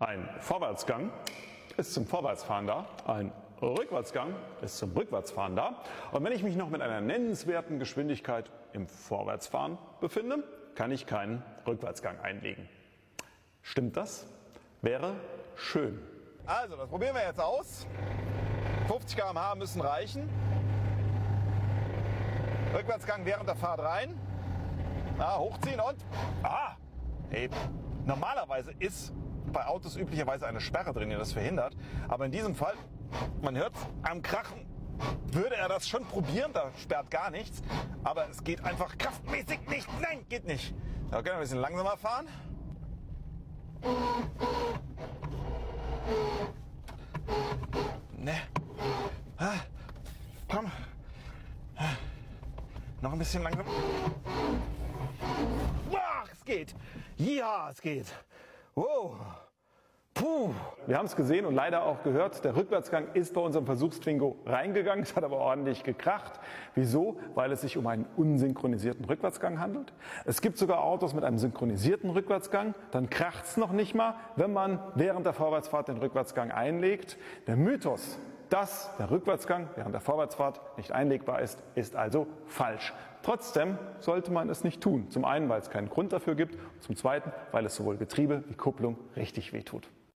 Ein Vorwärtsgang ist zum Vorwärtsfahren da, ein Rückwärtsgang ist zum Rückwärtsfahren da. Und wenn ich mich noch mit einer nennenswerten Geschwindigkeit im Vorwärtsfahren befinde, kann ich keinen Rückwärtsgang einlegen. Stimmt das? Wäre schön. Also, das probieren wir jetzt aus. 50 km/h müssen reichen. Rückwärtsgang während der Fahrt rein. Hochziehen und... Hey, normalerweise ist bei Autos üblicherweise eine Sperre drin, die das verhindert. Aber in diesem Fall, man hört am Krachen, würde er das schon probieren. Da sperrt gar nichts. Aber es geht einfach kraftmäßig nicht. Nein, geht nicht. Da können wir ein bisschen langsamer fahren. Ne. Komm. Noch ein bisschen langsam. Es geht. Ja, es geht. Wow. Puh. Wir haben es gesehen und leider auch gehört, der Rückwärtsgang ist bei unserem Versuchstwingo reingegangen. Es hat aber ordentlich gekracht. Wieso? Weil es sich um einen unsynchronisierten Rückwärtsgang handelt. Es gibt sogar Autos mit einem synchronisierten Rückwärtsgang. Dann kracht es noch nicht mal, wenn man während der Vorwärtsfahrt den Rückwärtsgang einlegt. Der Mythos, dass der Rückwärtsgang während der Vorwärtsfahrt nicht einlegbar ist, ist also falsch. Trotzdem sollte man es nicht tun. Zum einen, weil es keinen Grund dafür gibt und zum zweiten, weil es sowohl Getriebe wie Kupplung richtig wehtut.